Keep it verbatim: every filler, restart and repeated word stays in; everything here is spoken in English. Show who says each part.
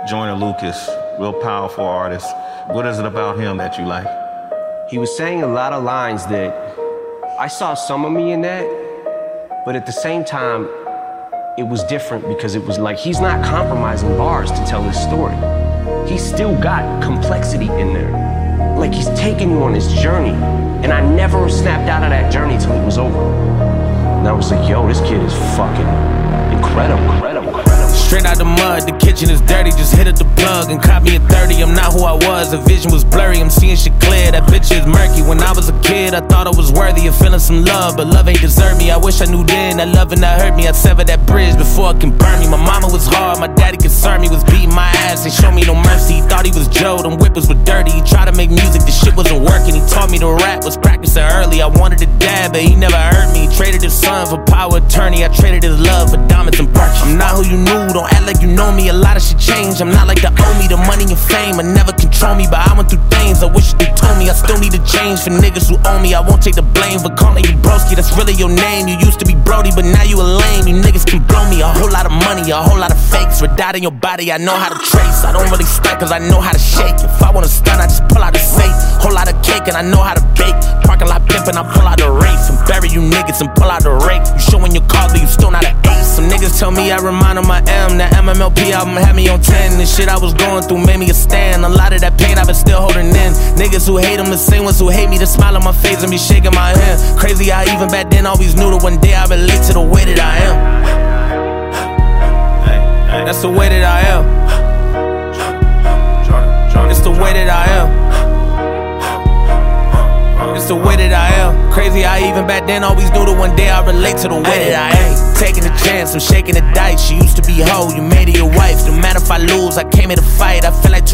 Speaker 1: Joyner Lucas, real powerful artist. What is it about him that you like?
Speaker 2: He was saying a lot of lines that I saw some of me in that, but at the same time, it was different because it was like he's not compromising bars to tell his story. He's still got complexity in there. Like he's taking you on his journey. And I never snapped out of that journey till it was over. And I was like, yo, this kid is fucking incredible, incredible, incredible.
Speaker 3: Straight out the mud, the kitchen is dirty. Just hit up the plug and caught me at thirty. I'm not who I was, the vision was blurry. I'm seeing shit clear, that picture is murky. When I was a kid, I thought I was worthy of feeling some love, but love ain't deserve me. I wish I knew then that love and that hurt me. I'd sever that bridge before it can burn me. My mama was hard, my daddy concerned me, was beating my ass and showed me no mercy. He thought he was Joe, them whippers were dirty. He tried to make music, the shit wasn't working. He taught me to rap, was practicing early. I wanted to dad, but he never heard me. He traded his son for power attorney. I traded his love for diamonds and Birkin. I'm not who you knew, don't act like you know me. A lot of shit changed. I'm not like the owe me, the money and fame. I never control me, but I went through things I wish they told me. I still need to change for niggas who owe me. I won't take the blame for calling you broski. That's really your name. You used to be Brody, but now you a lame. You niggas can blow me. A whole lot of money, a whole lot of fakes. Redoubt in your body, I know how to trace. I don't really stunt cause I know how to shake. If I wanna stun, I just pull out a safe. Whole lot of cake and I know how to bake. Parking lot pimpin', I pull out the race. And bury you niggas and pull out the rake. You showing your cards, but you still not an ace. Some niggas tell me I remind them I am. That M M L P album had me on ten. The shit I was going through made me a stand. A lot of that pain I've been still holding in. Niggas who hate them, the same ones who hate me. The smile on my face and me shaking my hand. Crazy how even back then always knew that one day I relate to the way that I am. That's the way that I am. It's the way that I am. It's the way that I am. Crazy how even back then always knew that one day I relate to the way that I am. Taking a chance, I'm shaking the dice. You used to be hoe, you made it your wife. No matter if I lose, I came here to fight. I feel like